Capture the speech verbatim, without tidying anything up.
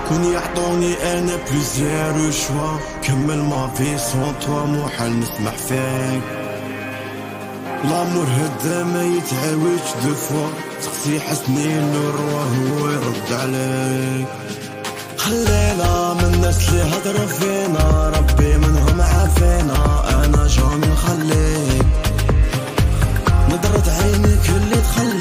كون يعطوني انا بليزير شوا كمل ما في سون توا محال نسمح فيك. لامور هدا ما يتعاودش دو فوا تقسي حسني النور وهو يرد عليك. خلينا من الناس اللي هضروا فينا ربي منهم عافينا انا جامي نخليك. نظرة عينيك اللي تخليك